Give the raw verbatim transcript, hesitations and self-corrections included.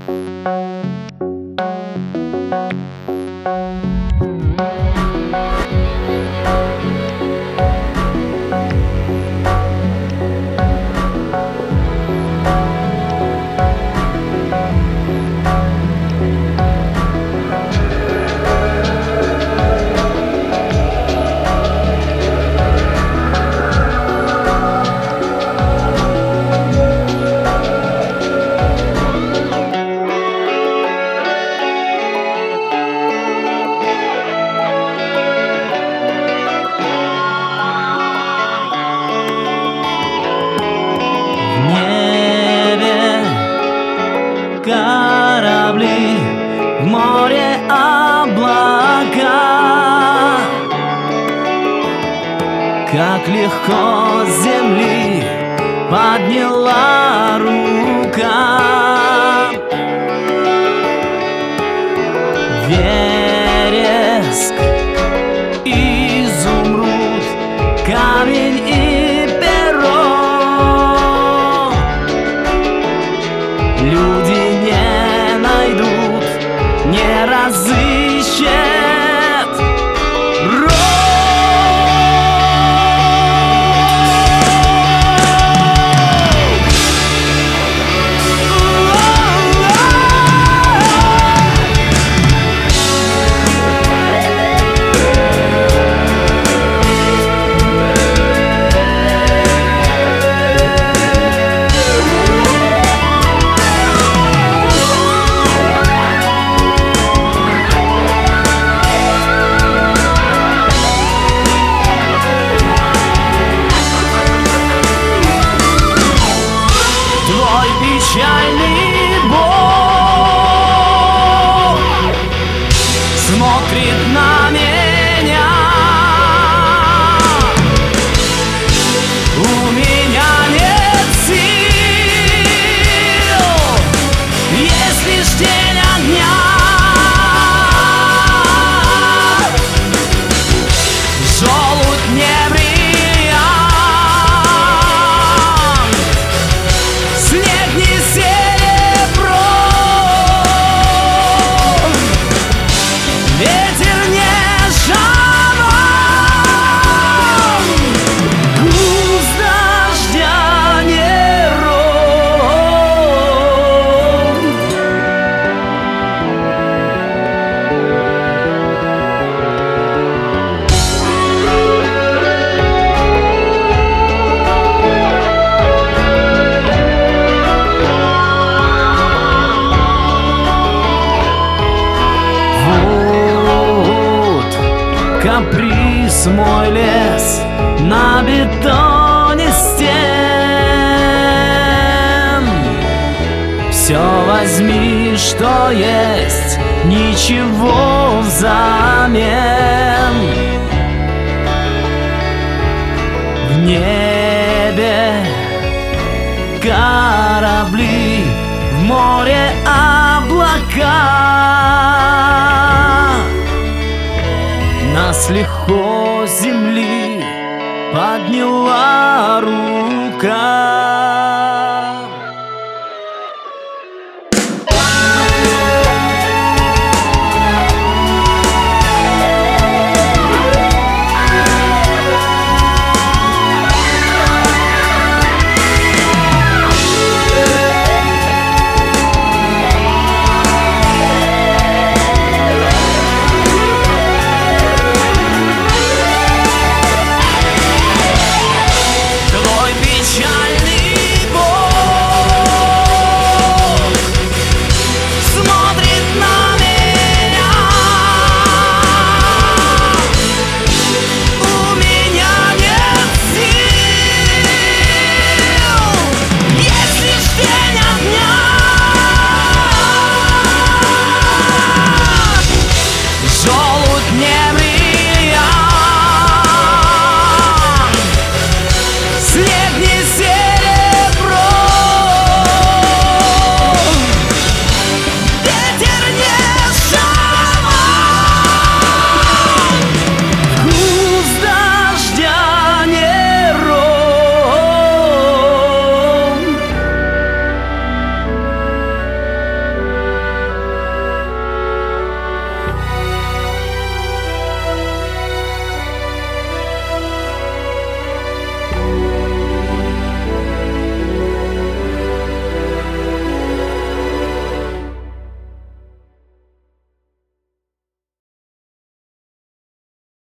Корабли, в море облака. Как легко с земли подняла рука. Вереск, изумруд, камень и перо. Люди не найдут, не разыщет рот. Печальный Бог смотрит на меня. У меня нет сил, есть лишь тень огня. Желудь не каприз мой лес на бетоне стен. Все возьми, что есть, ничего взамен. В небе корабли, в море облака. Нас легко с земли подняла рука.